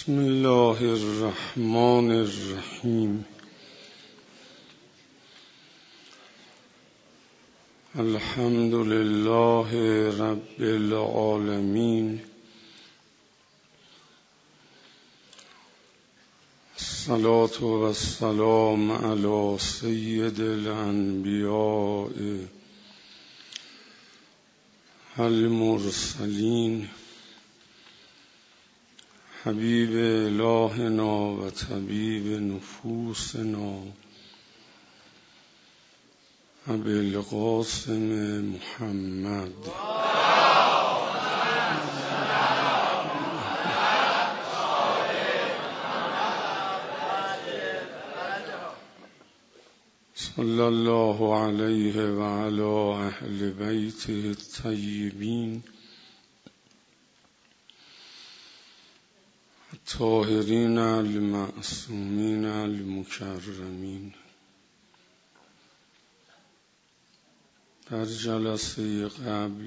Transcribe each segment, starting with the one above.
بسم الله الرحمن الرحیم. الحمد لله رب العالمین. الصلاة و السلام علی سید الانبیاء المرسلین حبیب الهنا و طبیب نفوسنا ابوالقاسم محمد صلی الله علیه و علی اهل بیته الطیبین الطاهرین المعصومین المکرمین. در جلسه قبل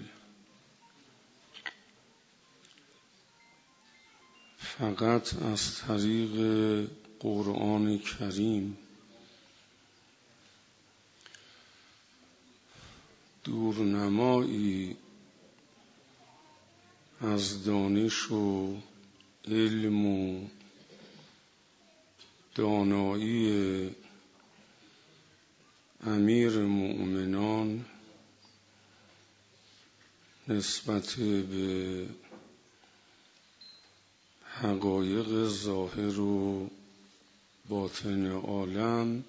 فقط از طریق قرآن کریم دورنمایی از دانش و علم و دانایی امیر مؤمنان نسبت به حقایق ظاهر و باطن عالم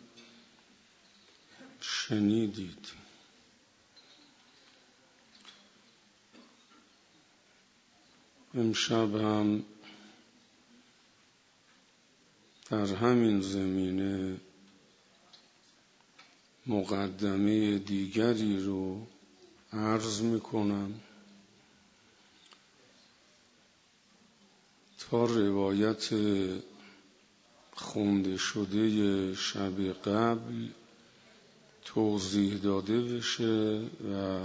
شنیدید. امشب هم در همین زمینه مقدمه دیگری رو عرض میکنم تا روایت خونده شده شب قبل توضیح داده بشه و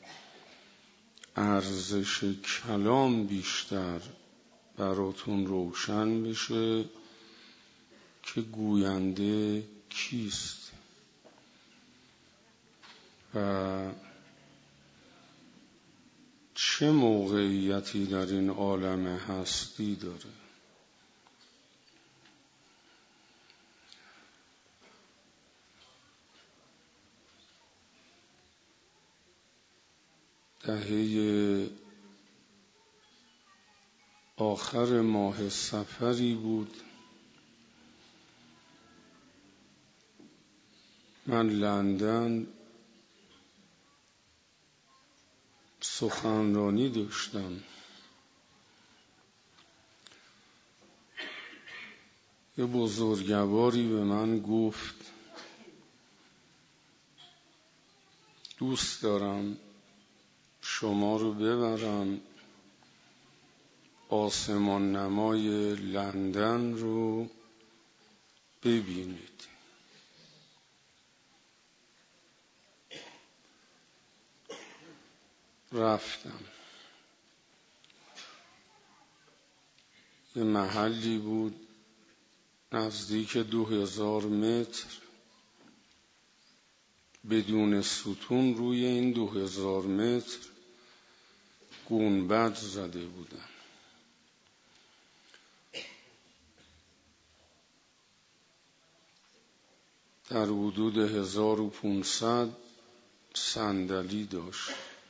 ارزش کلام بیشتر براتون روشن بشه که گوینده کیست و چه موقعیتی در این عالم هستی داره. دهه آخر ماه صفری بود من لندن سخنرانی داشتم. یه بزرگواری به من گفت دوست دارم شما رو ببرم آسمان نمای لندن رو ببینید. رفتم. یه محلی بود نزدیک 2000 متر بدون ستون روی این 2000 متر گنبد زده بودن. در حدود 1500 صندلی داشت.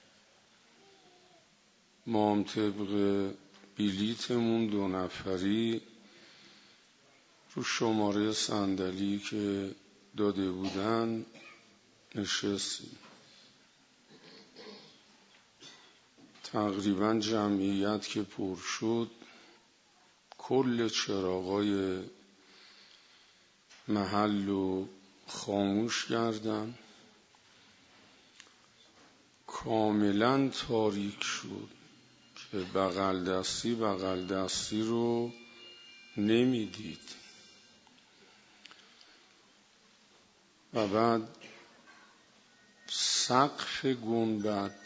ما هم طبق بلیتمون 2 نفری رو شماره صندلی که داده بودن نشستیم. تقریبا جمعیت که پر شد کل چراغای محل رو خاموش کردن. کاملا تاریک شد که بغل دستی رو نمیدید. و بعد سقف گنبد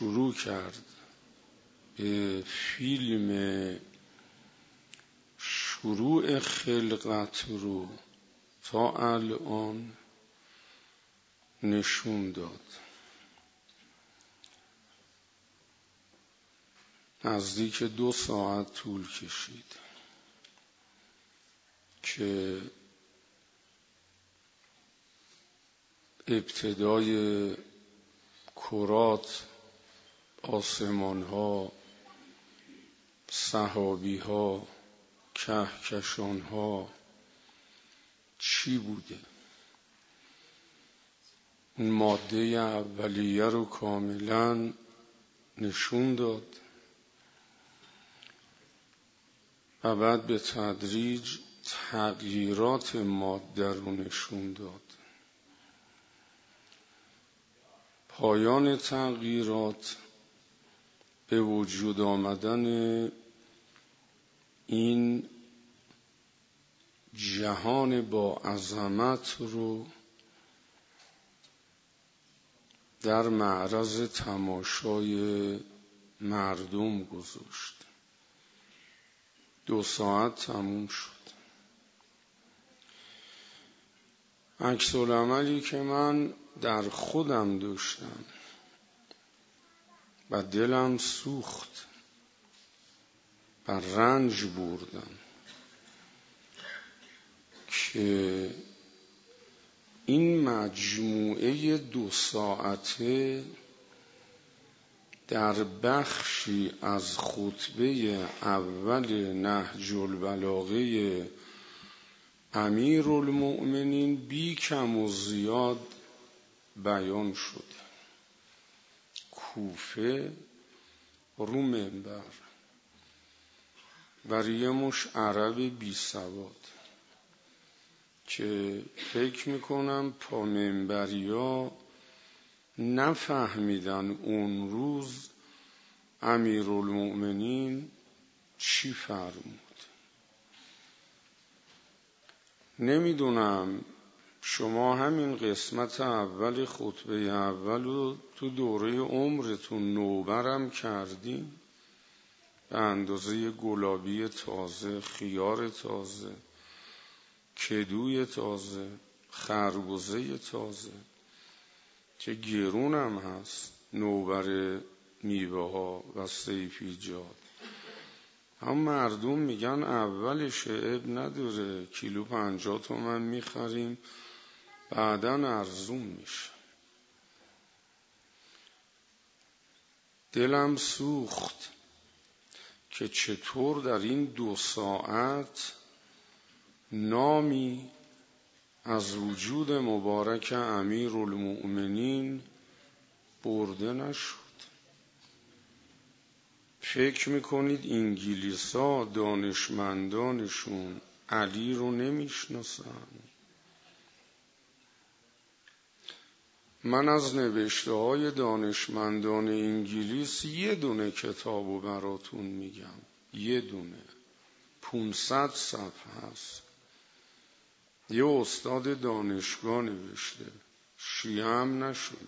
شروع کرد به فیلم شروع خلقت رو تا الان نشون داد. نزدیک 2 ساعت طول کشید که ابتدای کرات، آسمان‌ها، سحابی‌ها، کهکشان‌ها چی بوده. این ماده اولیه رو کاملا نشون داد و بعد به تدریج تغییرات ماده رو نشون داد. پایان تغییرات به وجود آمدن این جهان با عظمت رو در معرض تماشای مردم گذاشت. 2 ساعت تموم شد. عکس‌العملی که من در خودم داشتم و دلم سوخت و رنج بردم که این مجموعه 2 ساعته در بخشی از خطبه اول نهج البلاغه امیرالمؤمنین بی کم و زیاد بیان شده. کوفه رو منبر و یه مش عرب بی سواد که فکر میکنم پا منبریا نفهمیدن اون روز امیرالمؤمنین چی فرمود. نمیدونم شما همین قسمت اول خطبه اول رو تو دوره عمرتون نوبرم کردین؟ به اندازه گلابی تازه، خیار تازه، کدوی تازه، خربزه تازه که گرونم هست، نوبر میوه ها و سیفیجات. هم مردم میگن اولش عیب نداره، کیلو 50 تومن میخریم بعداً ارزون میشه. دلم سوخت که چطور در این 2 ساعت نامی از وجود مبارک امیرالمؤمنین برده نشد. فکر میکنید انگلیسا دانشمندانشون علی رو نمیشناسن؟ من از نوشته‌های دانشمندان انگلیس 1 دونه کتابو براتون میگم، 1 دونه 500 صفحه هست. یه استاد دانشگاه نوشته، شیعه هم نشد،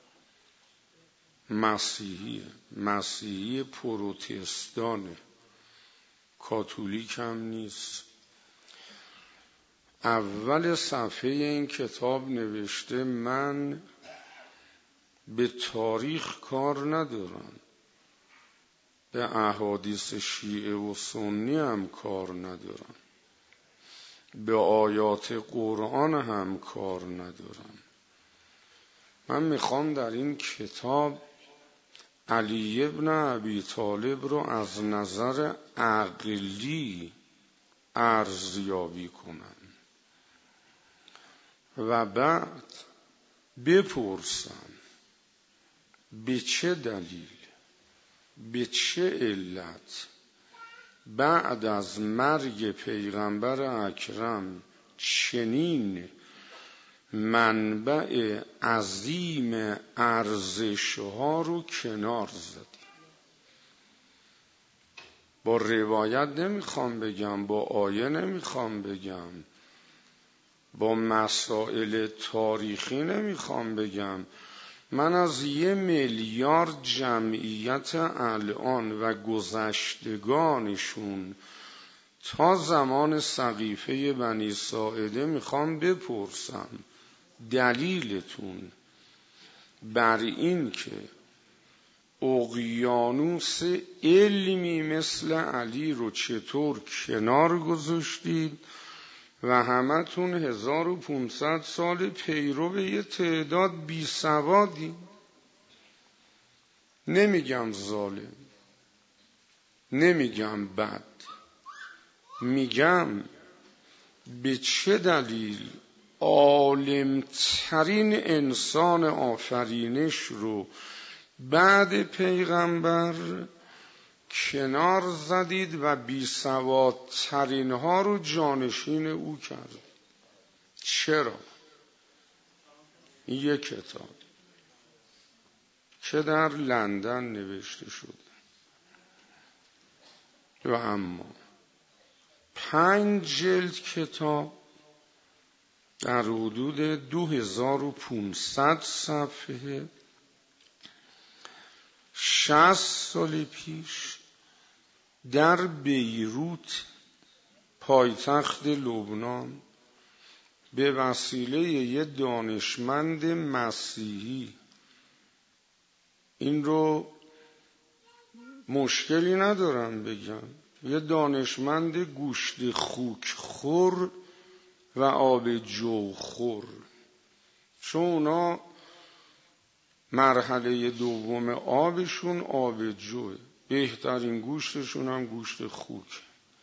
مسیحی پروتستانه، کاتولیک هم نیست. اول صفحه این کتاب نوشته من به تاریخ کار ندارم، به احادیث شیعه و سنی هم کار ندارم، به آیات قرآن هم کار ندارم. من میخوام در این کتاب علی ابن ابی طالب رو از نظر عقلی ارزیابی کنم و بعد بپرسم به چه دلیل، به چه علت بعد از مرگ پیغمبر اکرم چنین منبع عظیم ارزش‌ها رو کنار زدیم. با روایت نمیخوام بگم، با آیه نمیخوام بگم، با مسائل تاریخی نمیخوام بگم، من از 1 میلیارد جمعیت الان و گذشتگانشون تا زمان سقیفه بنی ساعده میخوام بپرسم دلیلتون بر این که اقیانوس علمی مثل علی رو چطور کنار گذاشتید و همتون 1500 سال پیرو یه تعداد بی سوادی. نمیگم ظالم، نمیگم بد، میگم به چه دلیل عالمترین انسان آفرینش رو بعد پیغمبر کنار زدید و بیسوادترین ها رو جانشین او کرد؟ چرا؟ این یک کتاب که در لندن نوشته شد و اما 5 جلد کتاب در حدود 2500 صفحه 60 سال پیش در بیروت پایتخت لبنان به وسیله یه دانشمند مسیحی، این رو مشکلی ندارم بگم، یه دانشمند گوشت خوک خور و آب جو خور، چون اونا مرحله دوم آبشون آب جوه، بهترین گوشتشون هم گوشت خوک،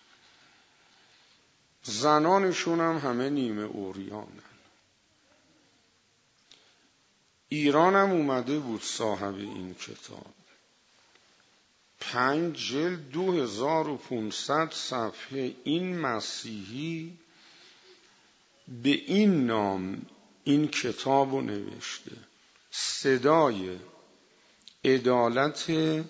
زنانشون هم همه نیمه اوریانن. ایران هم اومده بود صاحب این کتاب، 5 جلد 2500 صفحه. این مسیحی به این نام این کتاب رو نوشته: صدای عدالت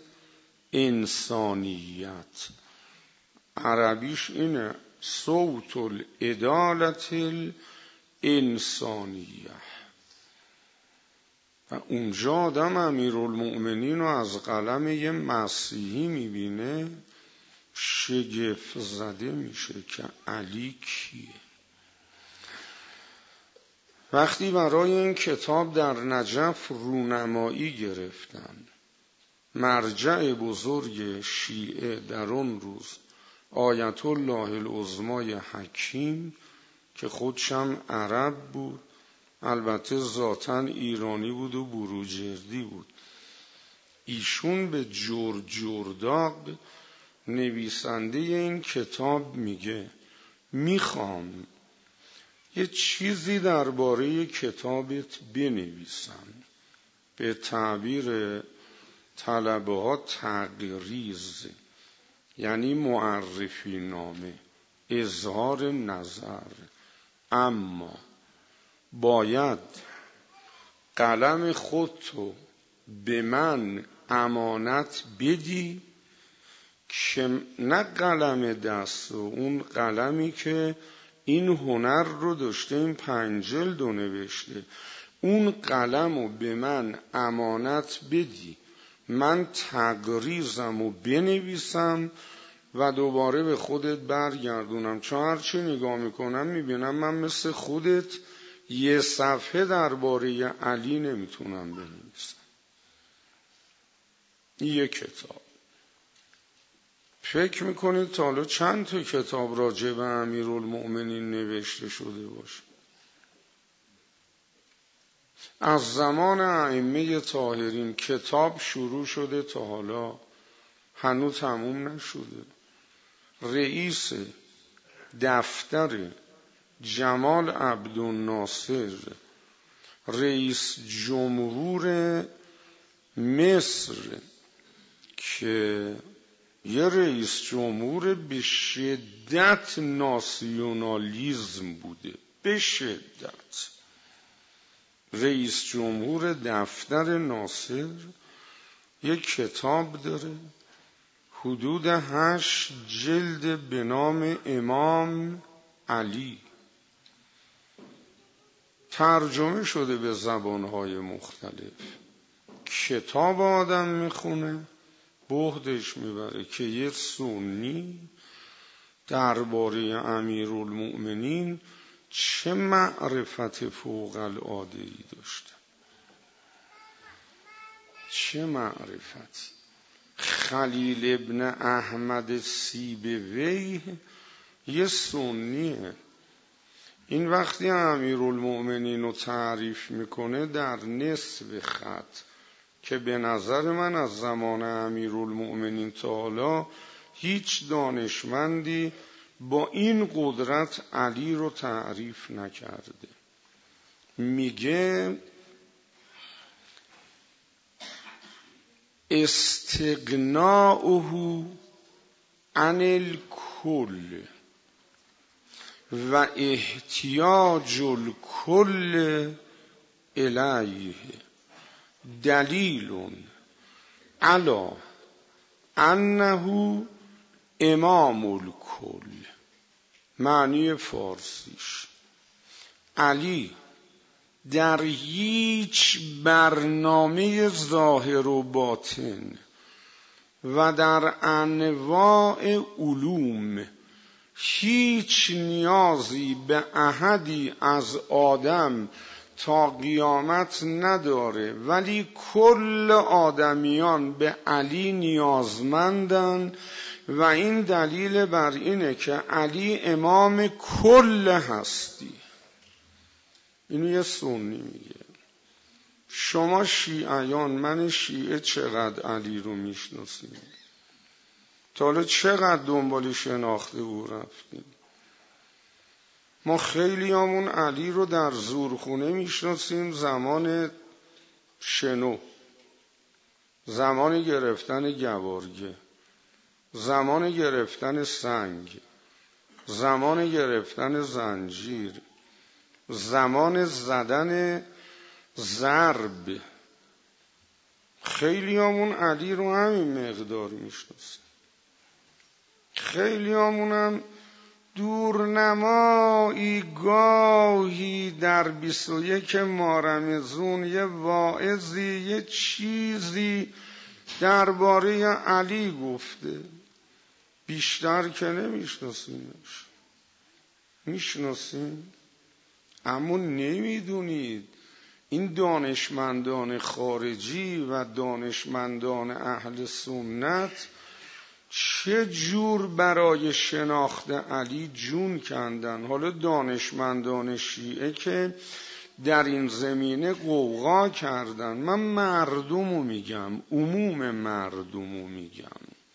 انسانیت. عربیش اینه: صوت العدالت الانسانیه. و اونجا آدم امیرالمؤمنین رو از قلم یه مسیحی میبینه شگفت زده میشه که علی کیه. وقتی برای این کتاب در نجف رونمایی گرفتن، مرجع بزرگ شیعه در اون روز آیت الله العظمای حکیم که خودشم عرب بود، البته ذاتاً ایرانی بود و بروجردی بود، ایشون به جرداق نویسنده این کتاب میگه میخوام یه چیزی درباره کتابت بنویسم، به تعبیر طلبه ها تقریض، یعنی معرفی نامه، اظهار نظر، اما باید قلم خودتو به من امانت بدی که نه قلم دست و اون قلمی که این هنر رو داشته این 5 جلد رو نوشته، اون قلم رو به من امانت بدی، من تقریضم رو بنویسم و دوباره به خودت برگردونم، چون هرچی نگاه میکنم میبینم من مثل خودت 1 صفحه درباره علی نمیتونم بنویسم. این یک کتاب. فکر میکنید تا حالا چند تا کتاب راجع به امیرالمؤمنین نوشته شده باشه؟ از زمان ائمه طاهرین کتاب شروع شده تا حالا هنوز تموم نشده. رئیس دفتر جمال عبدالناصر، رئیس جمهور مصر که یه رئیس جمهور به شدت ناسیونالیزم بوده، به شدت، رئیس جمهور دفتر ناصر یک کتاب داره حدود 8 جلد به نام امام علی، ترجمه شده به زبانهای مختلف. کتاب آدم میخونه بهدش میبره که یه سنی درباره امیرالمؤمنین چه معرفت فوق العاده ای داشته، چه معرفتی. خلیل ابن احمد سیبویه یه سنیه. این وقتی امیرالمؤمنین رو تعریف میکنه در نصف خط که به نظر من از زمان امیرالمؤمنین تا حالا هیچ دانشمندی با این قدرت علی رو تعریف نکرده. میگه استغناؤه عن الکل و احتیاج الکل الیه دلیل علی انه امام الکل. معنی فارسیش: علی در هیچ برنامه ظاهر و باطن و در انواع علوم هیچ نیازی به احدی از آدم تا قیامت نداره، ولی کل آدمیان به علی نیازمندن و این دلیل بر اینه که علی امام کل هستی. اینو یه سنی میگه. شما شیعیان، من شیعه، چقدر علی رو میشناسیم؟ تا حالا چقدر دنبال شناخته او رفتیم؟ ما خیلی همون علی رو در زورخونه میشناسیم، زمان شنو، زمان گرفتن گوارگه، زمان گرفتن سنگ، زمان گرفتن زنجیر، زمان زدن ضرب. خیلی همون علی رو همین مقدار میشناسیم. خیلی همونم دورنمایی گاهی در 21 مارمزون یه واعظی یه چیزی درباره علی گفته، بیشتر که نمیشناسیمش. میشناسیم اما نمیدونید این دانشمندان خارجی و دانشمندان اهل سنت چه جور برای شناخت علی جون کندن. حالا دانشمندان شیعه که در این زمینه غوغا کردن، من مردمو میگم، عموم مردمو میگم.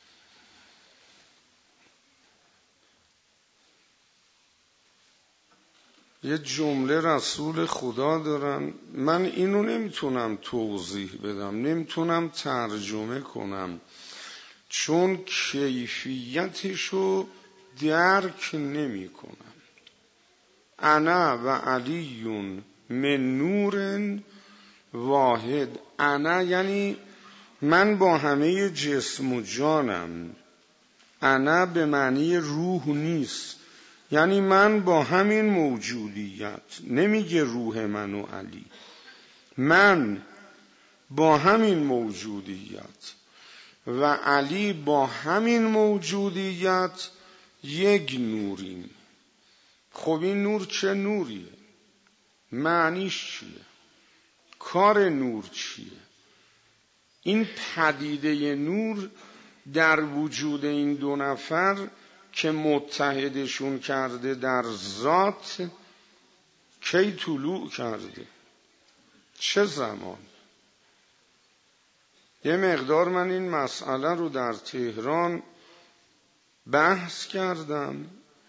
یه جمله رسول خدا دارن، من اینو نمیتونم توضیح بدم، نمیتونم ترجمه کنم، چون کیفیتشو درک نمی کنم. انا و علیون من نور واحد. انا یعنی من با همه جسم و جانم. انا به معنی روح نیست، یعنی من با همین موجودیت. نمیگه روح من و علی، من با همین موجودیت و علی با همین موجودیت یک نوریم. خب این نور چه نوریه؟ معنیش چیه؟ کار نور چیه؟ این پدیده نور در وجود این دو نفر که متحدشون کرده در ذات کی طلوع کرده؟ چه زمان؟ یه مقدار من این مسئله رو در تهران بحث کردم،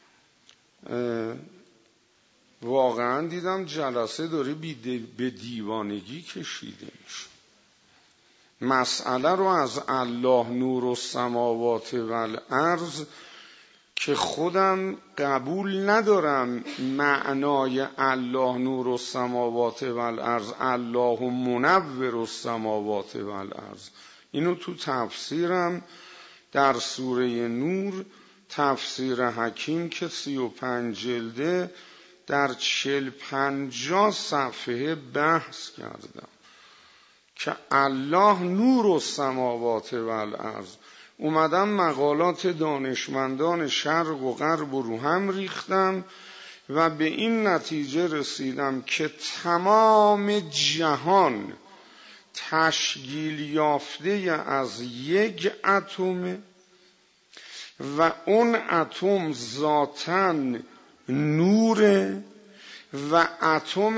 واقعا دیدم جلسه داره به دیوانگی کشیده میشه. مسئله رو از الله نور السماوات والارض که خودم قبول ندارم معنای الله نور السماوات والارض الله منور السماوات والارض، اینو تو تفسیرم در سوره نور، تفسیر حکیم که 35 جلده، در 40-50 صفحه بحث کردم که الله نور السماوات و الارض. اومدم مقالات دانشمندان شرق و غرب رو هم ریختم و به این نتیجه رسیدم که تمام جهان تشکیل یافته از یک اتمه و اون اتم ذاتاً نوره و اتم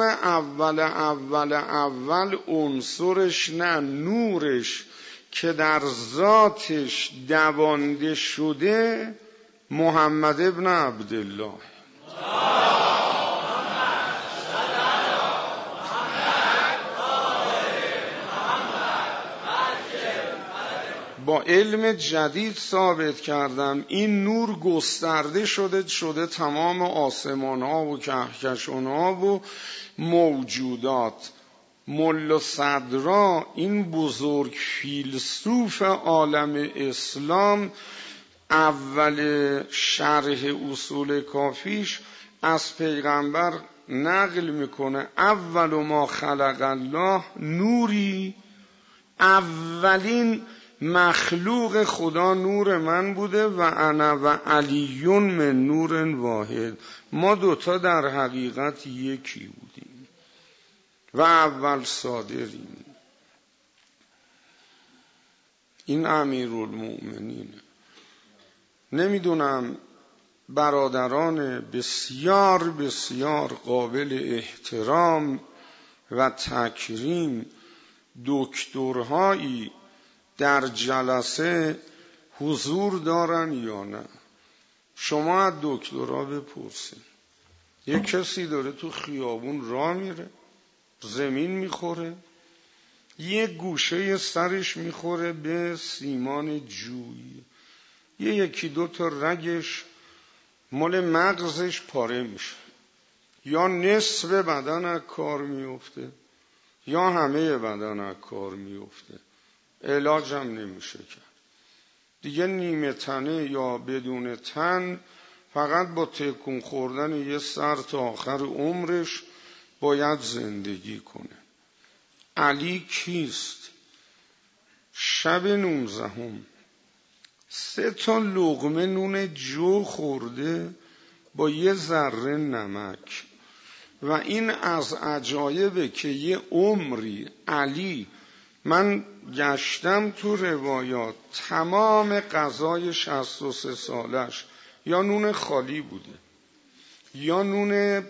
اول عنصرش نه نورش که در ذاتش دوانده شده محمد ابن عبدالله. با علم جدید ثابت کردم این نور گسترده شده تمام آسمان ها و کهکشان ها و موجودات. ملا صدرا این بزرگ فیلسوف عالم اسلام اول شرح اصول کافیش از پیغمبر نقل میکنه اول ما خلق الله نوری، اولین مخلوق خدا نور من بوده و انا و علیون من نور واحد. ما دوتا در حقیقت یکی بودیم و اول صادریم. این امیرالمؤمنینه. نمیدونم برادران بسیار بسیار قابل احترام و تکریم دکترهایی در جلسه حضور دارن یا نه. شما از دکترها بپرسید. یک کسی داره تو خیابون راه میره، زمین میخوره، یک گوشه سرش میخوره به سیمان جوی، یکی دو تا رگش مال مغزش پاره میشه، یا نصف بدن از کار میفته یا همه بدن از کار میفته، علاج هم نمیشه کرد. دیگه نیمه تنه یا بدون تن فقط با تکون خوردن یه سر تا آخر عمرش باید زندگی کنه. علی کیست؟ شب 19 3 لقمه نون جو خورده با یه ذره نمک و این از عجایبه که یه عمری علی، من گشتم تو روایات، تمام غذای 63 سالش یا نون خالی بوده یا نون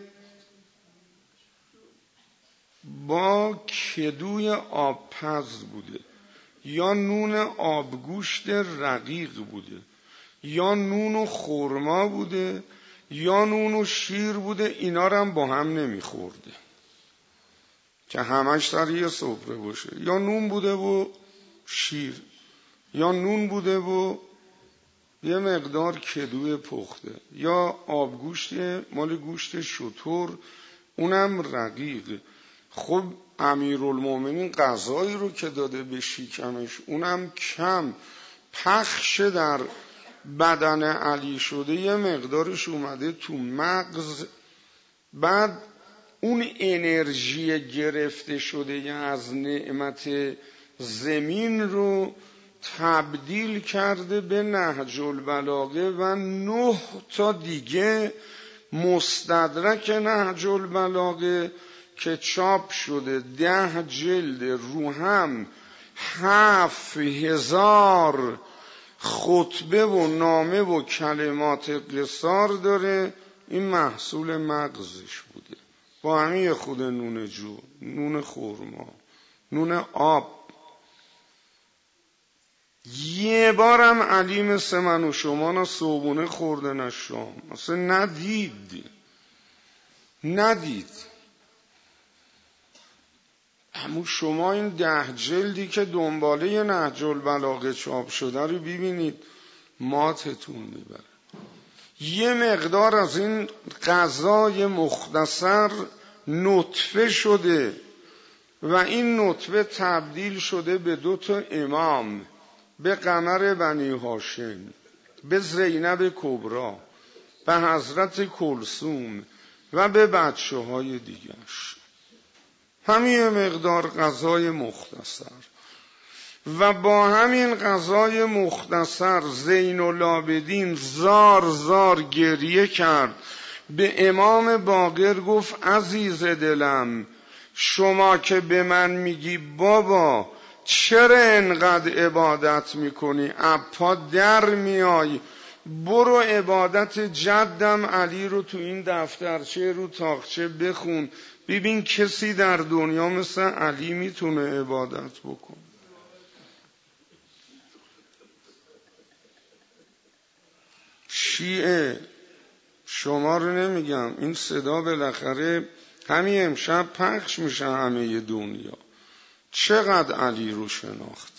با کدوی آبپز بوده یا نون آبگوشت رقیق بوده یا نون و خرما بوده یا نون و شیر بوده. اینا رو هم با هم نمیخورده که همش سر یه سفره باشه. یا نون بوده و شیر یا نون بوده و یه مقدار کدوی پخته یا آبگوشت مال گوشت شتر اونم رقیق. خب امیرالمومنین غذایی رو که داده به شکمش اونم کم پخش در بدن علی شده، یه مقدارش اومده تو مغز، بعد اون انرژی گرفته شده از نعمت زمین رو تبدیل کرده به نهج البلاغه و 9 تا دیگه مستدرک نهج البلاغه که چاپ شده 10 جلد رو هم 7000 خطبه و نامه و کلمات قصار داره. این محصول مغزش بوده با همین خود نون جو، نون خرما، نون آب. یه بارم علی مثل من و شما نه صبحونه خورده نه شام، اصلا ندید. اما شما این 10 جلدی که دنباله نهج البلاغه چاپ شده رو ببینید ماتتون میبره. یه مقدار از این غذای مختصر نطفه شده و این نطفه تبدیل شده به 2 تا امام، به قمر بنی هاشم، به زینب کبرا، به حضرت کلثوم و به بچه های دیگرش. همین مقدار غذای مختصر. و با همین غذای مختصر زین العابدین زار زار گریه کرد، به امام باقر گفت عزیز دلم، شما که به من میگی بابا چرا انقدر عبادت میکنی، اپا در میای، برو عبادت جدم علی رو تو این دفترچه رو تاقچه بخون، ببین کسی در دنیا مثل علی میتونه عبادت بکنه. شیعه شما رو نمیگم، این صدا بالاخره همین امشب پخش میشه همه دنیا. چقدر علی رو شناختی،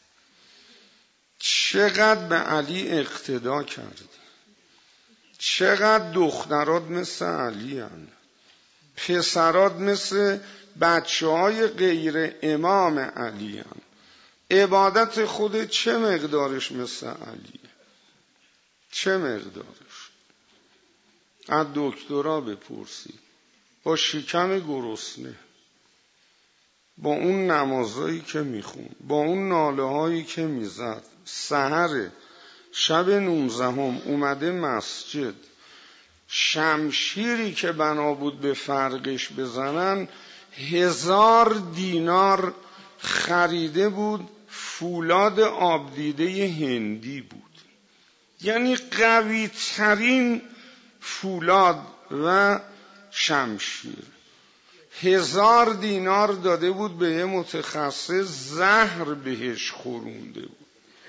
چقدر به علی اقتدا کردی، چقدر دخترات مثل علی هن، پسرات مثل بچه های غیر امام علی هن. عبادت خود چه مقدارش مثل علیه، چه مقدارش؟ از دکترا بپرسی، با شکم گرسنه، با اون نمازایی که میخون، با اون ناله هایی که میزد، سحر شب 19 اومده مسجد، شمشیری که بنا بود به فرقش بزنن 1000 دینار خریده بود، فولاد آبدیده هندی بود، یعنی قوی ترین فولاد و شمشیر. 1000 دینار داده بود به یه متخصص، زهر بهش خورونده بود.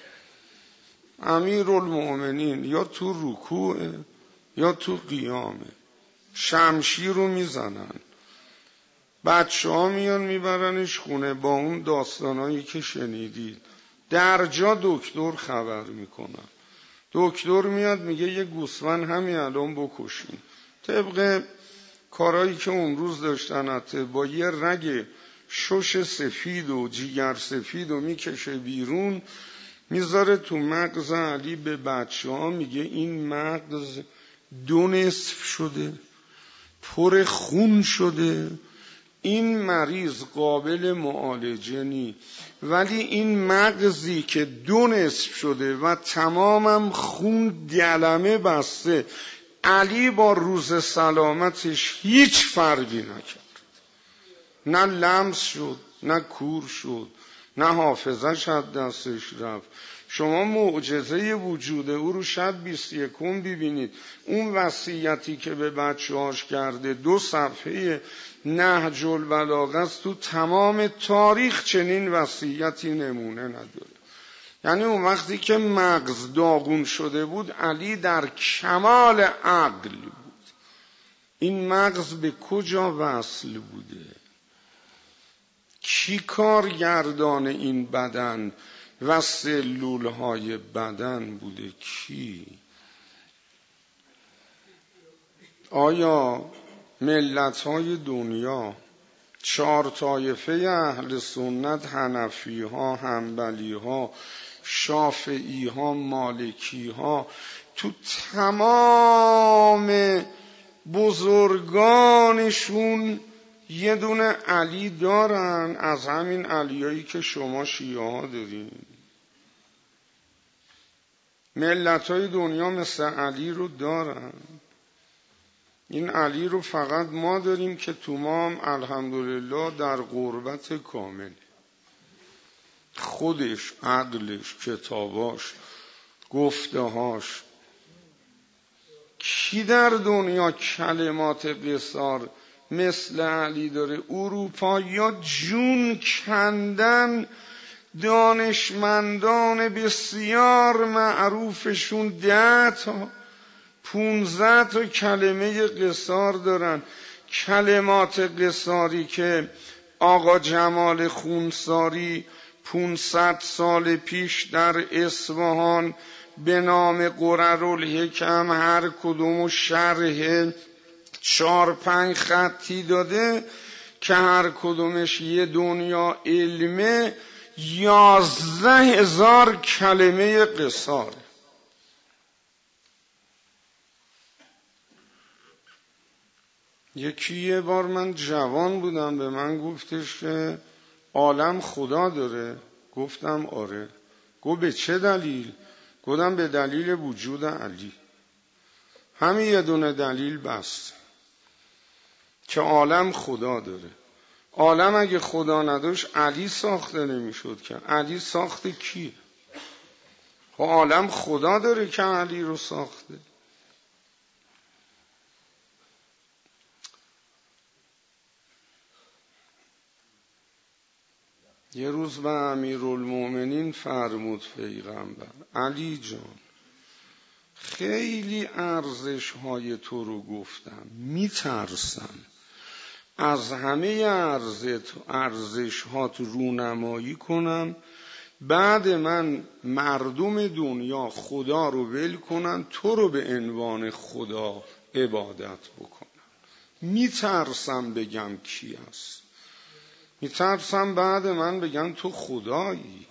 امیرالمؤمنین یا تو رکوع یا تو قیامه شمشیر رو میزنن، بچه ها میان میبرنش خونه با اون داستانایی که شنیدید، در جا دکتر خبر میکنن، دکتر میاد میگه یه گوسفند همین الان بکشین، طبق کارایی که اون روز داشتن با یه رگ شش سفید و جیگر سفید و میکشه بیرون، میذاره تو مغز علی، به بچه ها میگه این مغز 2 نصف شده، پر خون شده، این مریض قابل معالجه نی، ولی این مغزی که 2 نصف شده و تمامم خون گلمه بسته، علی با روز سلامتش هیچ فرقی نکرد، نه لمس شد، نه کور شد، نه حافظش از دستش رفت. شما معجزه وجود او رو شب 21 ببینید، اون وصیتی که به بچه‌هاش کرده 2 صفحه نهج البلاغه است، تو تمام تاریخ چنین وصیتی نمونه نداره. یعنی اون وقتی که مغز داغون شده بود، علی در کمال عقل بود. این مغز به کجا وصل بوده؟ کی کارگردان این بدن و سلولهای بدن بوده؟ کی؟ آیا ملت‌های دنیا 4 طایفه اهل سنت، حنفی ها، حنبلی ها، شافعی ها، مالکی ها، تو تمام بزرگانشون یه دونه علی دارن، از همین علیایی که شما شیعه ها دارین. ملت‌های دنیا مثل علی رو دارن. این علی رو فقط ما داریم که تو ما هم الحمدلله در غربت کامل، خودش، عقلش، کتاباش، گفتهاش. کی در دنیا کلمات قصار مثل علی داره؟ اروپایی‌ها جون کندن دانشمندان بسیار معروفشون 10 تا 15 تا کلمه قصار دارن. کلمات قصاری که آقا جمال خونساری 500 سال پیش در اصفهان به نام قررالحکم هر کدوم شرح 4-5 خطی داده که هر کدومش یه دنیا علمه، 11,000 کلمه قصار. یه بار من جوان بودم، به من گفتش که عالم خدا داره. گفتم آره. گفت به چه دلیل؟ گفتم به دلیل وجود علی. همین یه دونه دلیل بس که عالم خدا داره. عالم اگه خدا نداشت علی ساخته نمیشد که. علی ساخته کیه؟ خب عالم خدا داره که علی رو ساخته. یه روز به امیرالمومنین فرمود پیغمبر: علی جان، خیلی ارزش های تو رو گفتم، میترسم از همه ارزش هات رونمایی کنم، بعد من مردم دنیا خدا رو ول کنن، تو رو به عنوان خدا عبادت بکنن. میترسم بگم کی هست، میترسم بعد من بگن تو خدایی.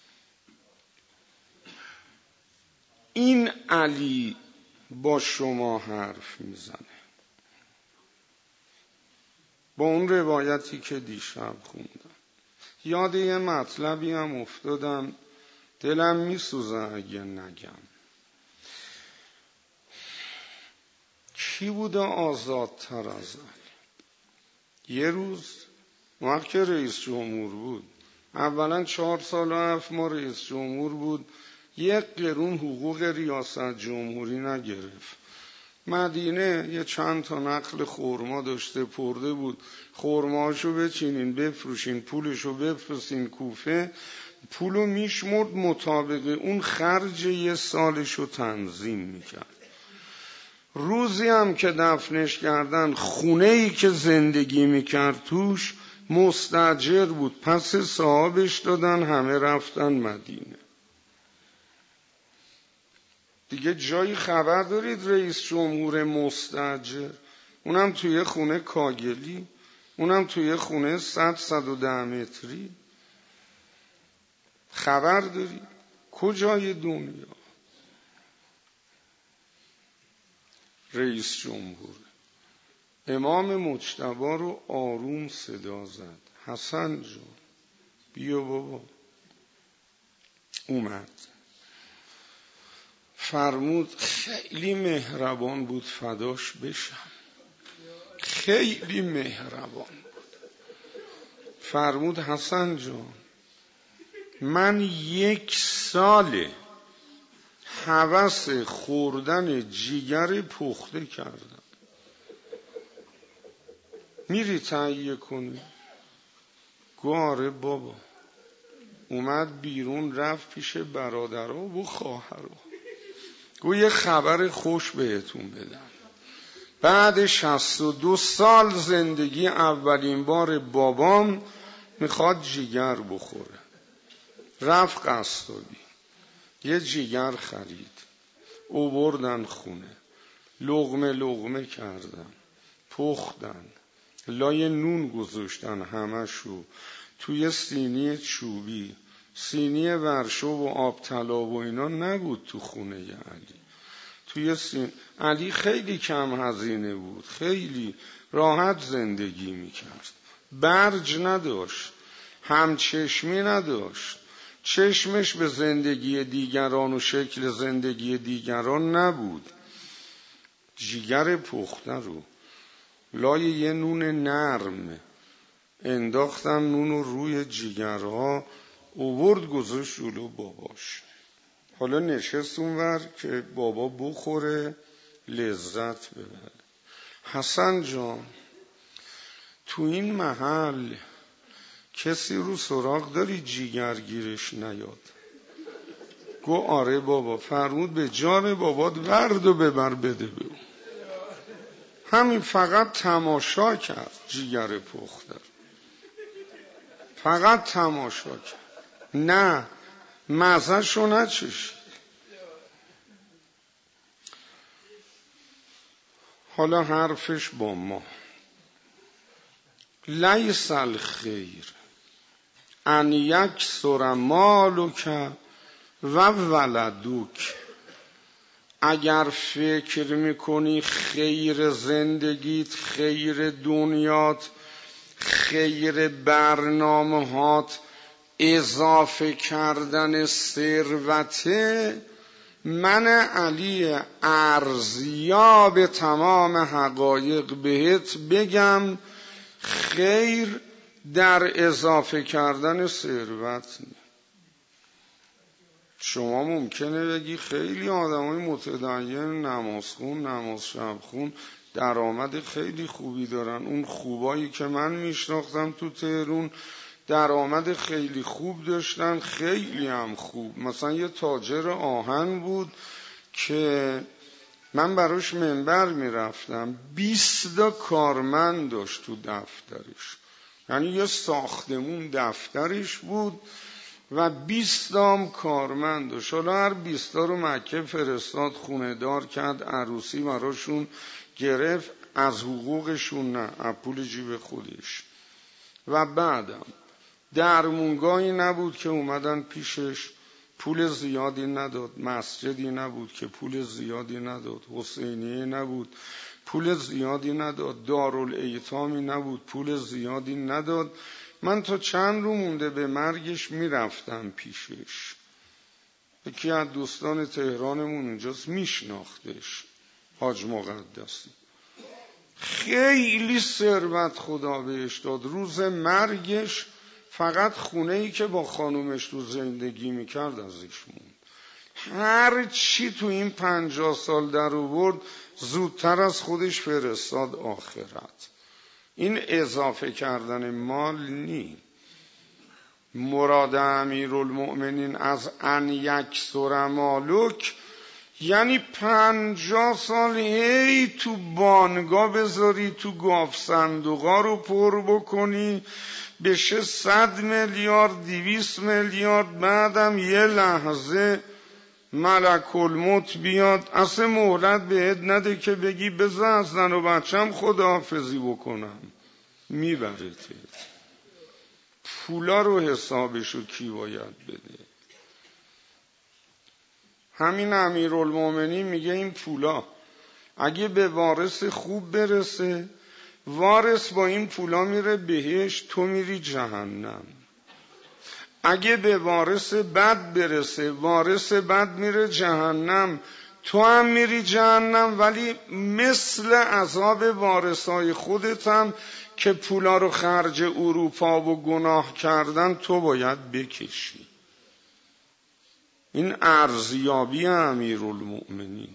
این علی با شما حرف میزنه. با اون روایتی که دیشب خوندم یاد یه مطلبی هم افتادم، دلم میسوزه اگه نگم. کی بوده آزادتر از علی؟ یه روز وقت که رئیس جمهور بود، اولا 4 سال و 7 ماه رئیس جمهور بود، 1 قرون حقوق ریاست جمهوری نگرفت. مدینه یه چند تا نخل خرما داشته، پرده بود، خرماشو بچینین بفروشین، پولشو بفرستین کوفه، پولو میشمرد مطابق اون خرج یه سالشو تنظیم میکرد. روزی هم که دفنش کردن، خونه‌ای که زندگی میکرد توش مستاجر بود، پس صاحبش دادن، همه رفتن مدینه. دیگه جایی خبر دارید رئیس جمهور مستاجر، اونم توی خونه کاگلی، اونم توی خونه 100-110 متری؟ خبر دارید؟ کجای دنیا؟ رئیس جمهور امام مجتبی رو آروم صدا زد: حسن جان بیا بابا. اومد، فرمود خیلی مهربان بود، فداش بشم، خیلی مهربان بود. فرمود حسن جان، من 1 سال هوس خوردن جیگر پخته کردم، میری تهیه کنی؟ گاره بابا. اومد بیرون، رفت پیش برادرها و خواهرها، گو یه خبر خوش بهتون بدم، بعد 62 سال زندگی اولین بار بابام میخواد جیگر بخوره. رفت قصابی، یه جیگر خرید، آوردن خونه، لقمه لقمه کردن، پختن، لای نون گذاشتن، همشو توی سینی چوبی. سینی ورشو و آب طلا و اینا نبود تو خونه علی. توی علی خیلی کم هزینه بود، خیلی راحت زندگی میکرد، برج نداشت، همچشمی نداشت، چشمش به زندگی دیگران و شکل زندگی دیگران نبود. جیگر پخته رو لای یه نون نرم انداختن، نون رو روی جیگرها اوورد گذاشت جلو باباش. حالا نشست اونور که بابا بخوره لذت ببره. حسن جان، تو این محل کسی رو سراغ داری جیگر گیرش نیاد؟ گو آره بابا. فرمود به جان بابات ورد و ببر بده به اون. همین فقط تماشا کرد جیگر پخته، فقط تماشا کرد، نه مزه‌شو نچشید. حالا حرفش با ما: لیس الخیر ان یکثر مالک و ولدک، اگر فکر میکنی خیر زندگیت، خیر دنیات، خیر برنامه‌هات اضافه کردن ثروته، من علی ارزیاب تمام حقایق بهت بگم خیر در اضافه کردن ثروت نیست. شما ممکنه بگی خیلی آدمای متدین، نمازخون، نماز شبخون، درآمد خیلی خوبی دارن. اون خوبایی که من میشناختم تو تهران درآمد خیلی خوب داشتن، خیلی هم خوب. مثلا یه تاجر آهن بود که من براش منبر میرفتم، 20 تا کارمند داشت تو دفترش، یعنی یه ساختمون دفترش بود و 20 تا هم کارمند داشت. حالا هر 20 تا رو مکه فرستاد، خونه دار کرد، عروسی براشون گرفت، از حقوقشون نه، از پول جیب خودش. و بعدم درمونگاهی نبود که اومدن پیشش پول زیادی نداد، مسجدی نبود که پول زیادی نداد، حسینیه نبود پول زیادی نداد، دارالایتامی نبود پول زیادی نداد. من تا چند رو مونده به مرگش میرفتم پیشش. یکی از دوستان تهرانمون اونجاست، میشناختش، حاج مقدسی. خیلی ثروت خدا بهش داد. روز مرگش فقط خونه‌ای که با خانومش تو زندگی میکرد ازش موند. هر چی تو این 50 سال در آورد زودتر از خودش فرستاد آخرت. این اضافه کردن مال نی. مراد امیرالمؤمنین از ان یکثر مالک یعنی 50 سال هی تو بانگا بذاری، تو گاف صندوقا رو پر بکنی، بشه 100 میلیارد 200 میلیارد، بعدم یه لحظه ملک الموت بیاد اصلا مهلت بهت نده که بگی بذار از زن و بچم خداحافظی بکنم، میبرتت. پولا رو حسابشو کی باید بده؟ همین امیرالمومنین میگه این پولا اگه به وارث خوب برسه، وارث با این پولا میره بهشت، تو میری جهنم. اگه به وارث بد برسه، وارث بد میره جهنم، تو هم میری جهنم، ولی مثل عذاب وارثای خودت هم که پولا رو خرج اروپا و گناه کردن تو باید بکشی. این ارزیابی امیرالمؤمنین.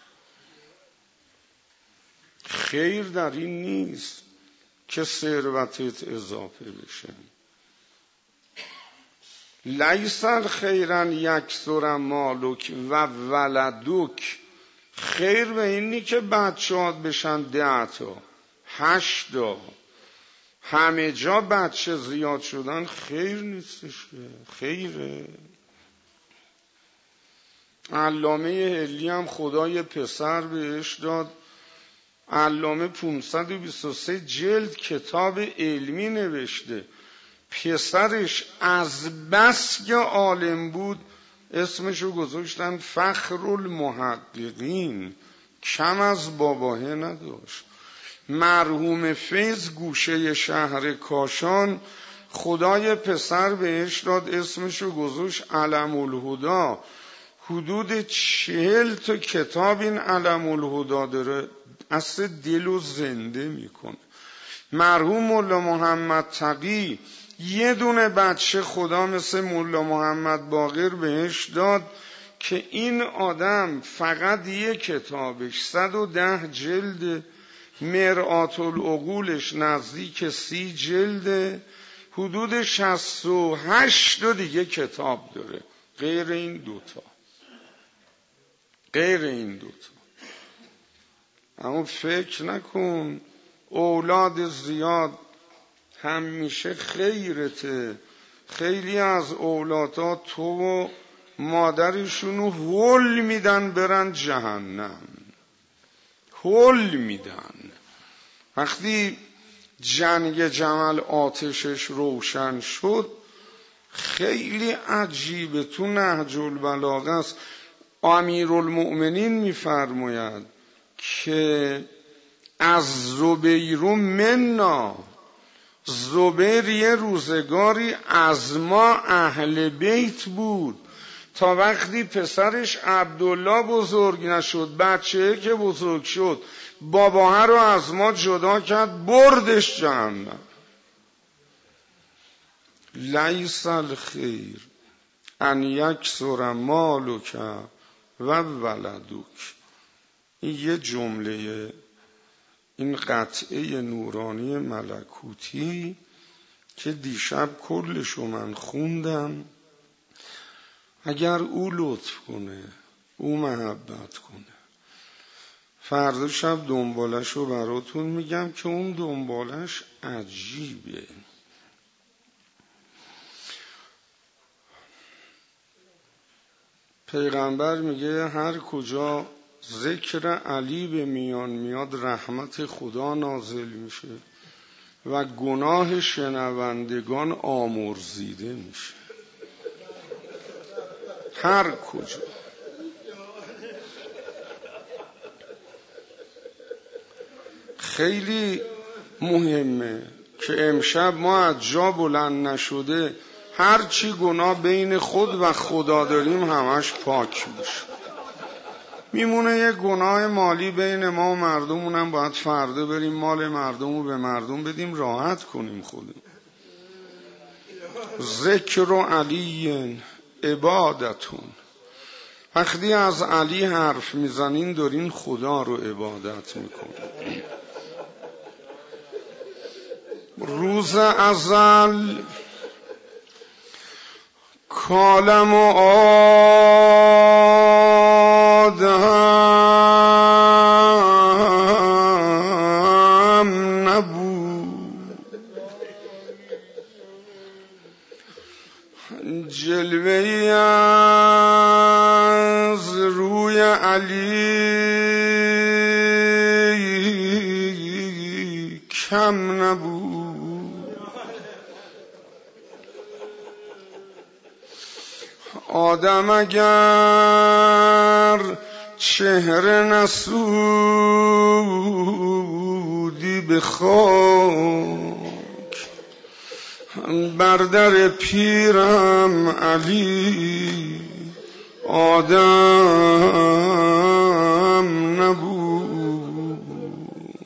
خیر در این نیست که ثروتت اضافه بشه. لیس الخیر ان یکثر مالک و ولدک. خیر به اینی که بچه‌هات بشن 10 تا 8 تا، همه جا بچه زیاد شدن خیر نیستش که. خیره. علامه حلی هم خدای پسر بهش داد، علامه 523 جلد کتاب علمی نوشته. پسرش از بس که عالم بود اسمشو گذاشتن فخر المحققین، کم از باباه نداشت. مرحوم فیض گوشه شهر کاشان خدای پسر بهش داد، اسمشو گذاشت علم الهدا. حدود 40 تا کتاب این علم الهدا داره، اصلا دلو زنده میکنه. مرحوم مولا محمد تقی یه دونه بچه خدا مثل مولا محمد باقر بهش داد که این آدم فقط یک کتابش 110 جلد، مرآت العقولش نزدیک 30 جلد، حدود 68 تا دیگه کتاب داره غیر این دوتا. اما فکر نکن اولاد زیاد همیشه خیرته. خیلی از اولادها تو و مادرشونو هول میدن برن جهنم، هول میدن. وقتی جنگ جمل آتشش روشن شد خیلی عجیبه، تو نهج البلاغه است. امیرالمؤمنین میفرماید که از زبیر منا، زبیر یه روزگاری از ما اهل بیت بود تا وقتی پسرش عبدالله بزرگ نشد، بچه که بزرگ شد باباه رو از ما جدا کرد، بردش جهنم. لیس الخیر ان یکثر مالک و ولدک. این یه جمله، این قطعه نورانی ملکوتی که دیشب کلشو من خوندم، اگر او لطف کنه، او محبت کنه، فردا شب دنبالشو براتون میگم که اون دنبالش عجیبه. پیغمبر میگه هر کجا ذکر علی به میان میاد رحمت خدا نازل میشه و گناه شنوندگان آمرزیده میشه. هر کجا. خیلی مهمه که امشب ما از جا بلند نشده هرچی گناه بین خود و خدا داریم همش پاک میشه. میمونه یه گناه مالی بین ما و مردمونم، باید فردا بریم مال مردمو به مردم بدیم راحت کنیم خودم. ذکر علی عبادتون. وقتی از علی حرف میزنین دارین خدا رو عبادت میکنین. روز ازل کالم و آدم نبود، جلوه‌ای از روی علی کم نبود. آدم اگر چهره نسودی به خاک، بر در پیرم علی آدم نبود.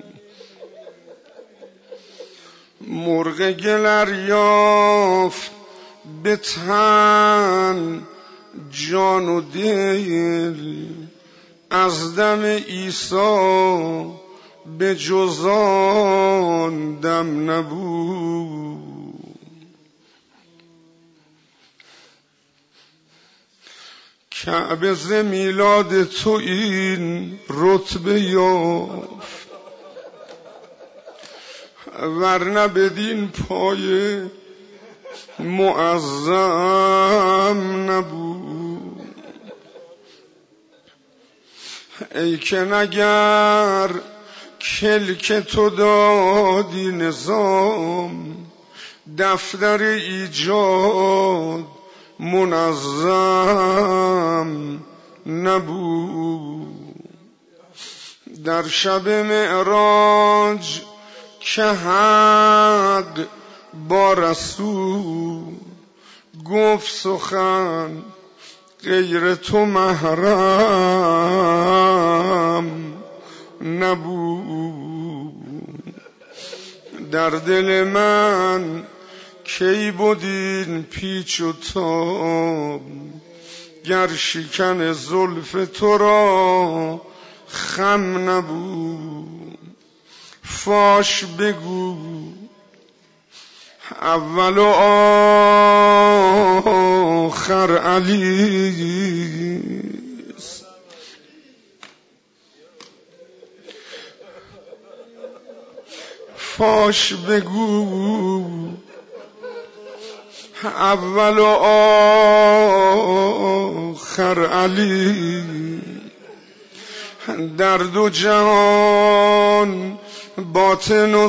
مرغ گل یافت به تن جان و دل، از دم عیسی به جز آن دم نبود. کعبه ز میلاد تو این رتبه یافت، ورنه بدین پای معظم نبود. ای که نگر کلک تو دادی نظام، دفتر ایجاد منظم نبود. در شب معراج که حق با رسول گفت سخن، غیر تو محرم نبود. در دل من کی بودین پیچ و تاب، گر شکن زلف تو را خم نبود. فاش بگو اول و آخر علیست، فاش بگو اول و آخر علی. در دو جهان باطن و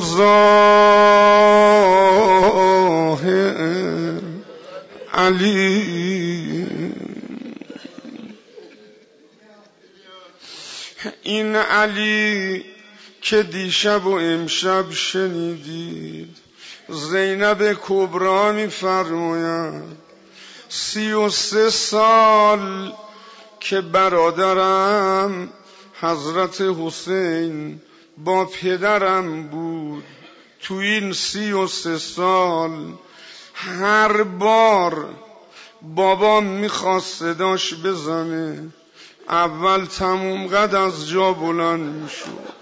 ظاهر علی. این علی که دیشب و امشب شنیدید زینب کبرا می‌فرماید 33 سال که برادرم حضرت حسین با پدرم بود. تو این 33 سال هر بار بابام میخواست صداش بزنه اول تموم قد از جا بلند میشد،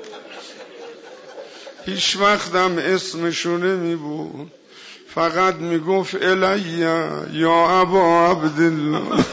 هیچ وقتم اسمشو نمیبود، فقط میگفت الیه یا ابا عبدالله.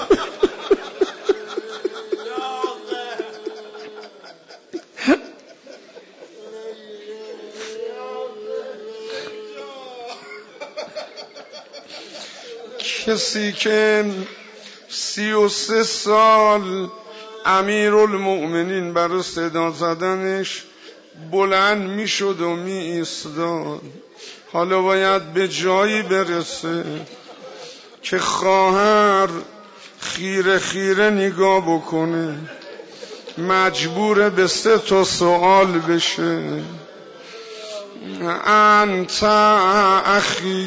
کسی که 33 سال امیرالمؤمنین برای صدا زدنش بلند میشد و می ایستاد، حالا باید به جایی برسه که خواهر خیره خیره نگاه بکنه، مجبور به 3 تا سوال بشه. انت اخی،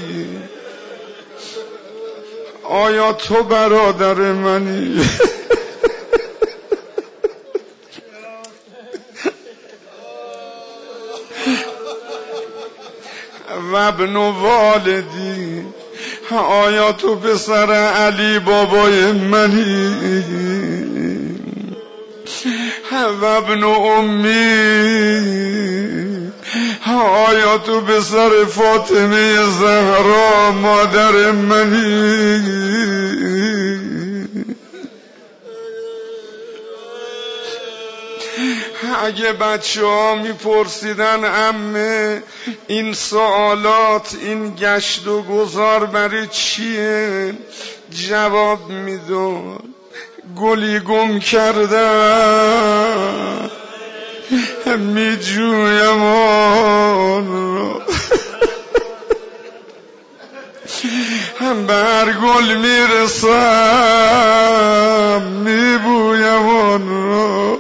آیا تو برادر منی؟ و ابن والدی، آیا تو پسر علی بابای منی؟ و ابن امی، آیا تو پسر فاطمه زهرا مادر منی؟ اگه بچه ها میپرسیدن عمه این سوالات، این گشت و گذار برای چیه، جواب میداد گلی گم کردم میجویم آن را، هم به هر گل میرسم میبویم آن را،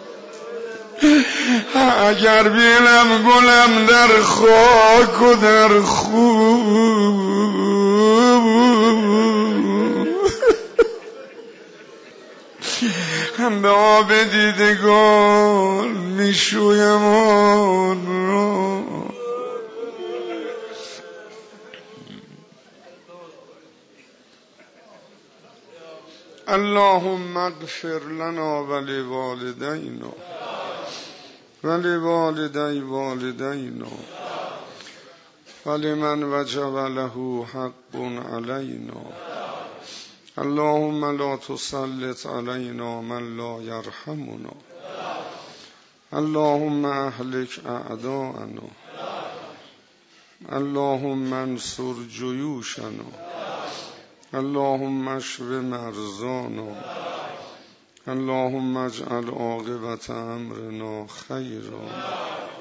اگر بینم گلم در خاک و در خوب، هم به آب دیدگان میشویم آن را. اللهم اغفر لنا ولوالدینا ولوالدی والدینا ولمن وجب له حق علینا. اللهم لا تسلط علینا من لا یرحمنا. اللهم اهلک اعداءنا. اللهم انصر جیوشنا. اللهم اشف مرضانا. اللهم اجعل عاقبت امرنا خیرا.